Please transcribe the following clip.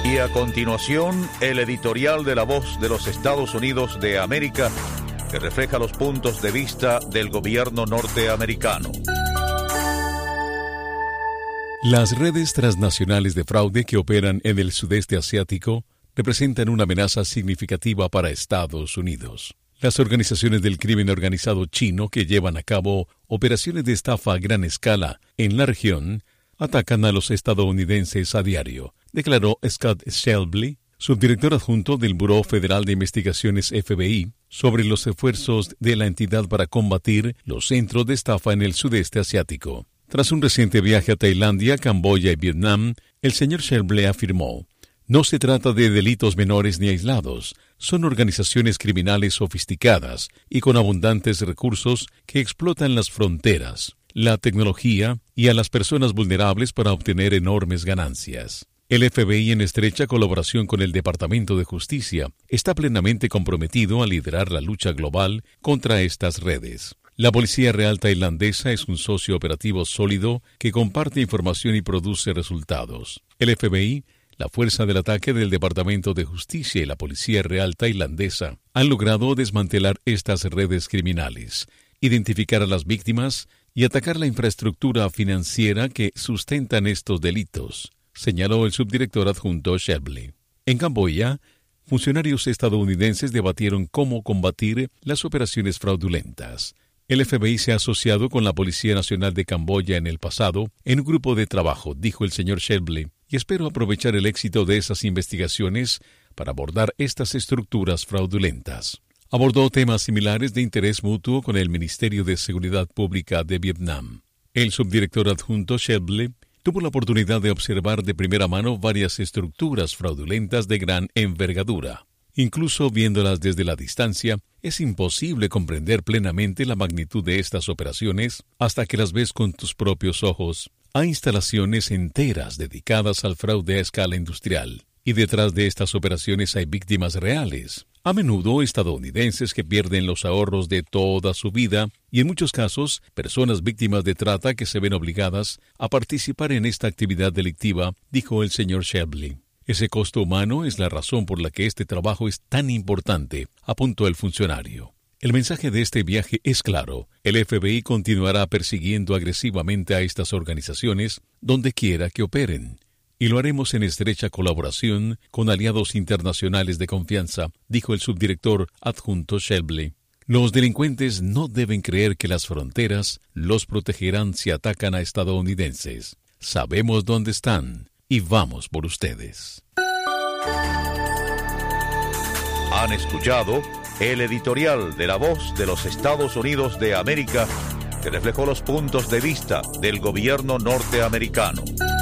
Y a continuación, el editorial de La Voz de los Estados Unidos de América, que refleja los puntos de vista del gobierno norteamericano. Las redes transnacionales de fraude que operan en el sudeste asiático representan una amenaza significativa para Estados Unidos. Las organizaciones del crimen organizado chino que llevan a cabo operaciones de estafa a gran escala en la región atacan a los estadounidenses a diario, declaró Scott Shelby, subdirector adjunto del Buró Federal de Investigaciones FBI, sobre los esfuerzos de la entidad para combatir los centros de estafa en el sudeste asiático. Tras un reciente viaje a Tailandia, Camboya y Vietnam, el señor Shelby afirmó: no se trata de delitos menores ni aislados, son organizaciones criminales sofisticadas y con abundantes recursos que explotan las fronteras, la tecnología y a las personas vulnerables para obtener enormes ganancias. El FBI, en estrecha colaboración con el Departamento de Justicia, está plenamente comprometido a liderar la lucha global contra estas redes. La Policía Real Tailandesa es un socio operativo sólido que comparte información y produce resultados. El FBI, la Fuerza del Ataque del Departamento de Justicia y la Policía Real Tailandesa han logrado desmantelar estas redes criminales, identificar a las víctimas y atacar la infraestructura financiera que sustentan estos delitos, señaló el subdirector adjunto Shelby. En Camboya, funcionarios estadounidenses debatieron cómo combatir las operaciones fraudulentas. El FBI se ha asociado con la Policía Nacional de Camboya en el pasado en un grupo de trabajo, dijo el señor Shelby, y espero aprovechar el éxito de esas investigaciones para abordar estas estructuras fraudulentas. Abordó temas similares de interés mutuo con el Ministerio de Seguridad Pública de Vietnam. El subdirector adjunto Shelby tuvo la oportunidad de observar de primera mano varias estructuras fraudulentas de gran envergadura. Incluso viéndolas desde la distancia, es imposible comprender plenamente la magnitud de estas operaciones hasta que las ves con tus propios ojos. Hay instalaciones enteras dedicadas al fraude a escala industrial, y detrás de estas operaciones hay víctimas reales, a menudo estadounidenses que pierden los ahorros de toda su vida y en muchos casos personas víctimas de trata que se ven obligadas a participar en esta actividad delictiva, dijo el señor Shelby. Ese costo humano es la razón por la que este trabajo es tan importante, apuntó el funcionario. El mensaje de este viaje es claro. El FBI continuará persiguiendo agresivamente a estas organizaciones donde quiera que operen. Y lo haremos en estrecha colaboración con aliados internacionales de confianza, dijo el subdirector adjunto Shelby. Los delincuentes no deben creer que las fronteras los protegerán si atacan a estadounidenses. Sabemos dónde están y vamos por ustedes. Han escuchado el editorial de La Voz de los Estados Unidos de América, que reflejó los puntos de vista del gobierno norteamericano.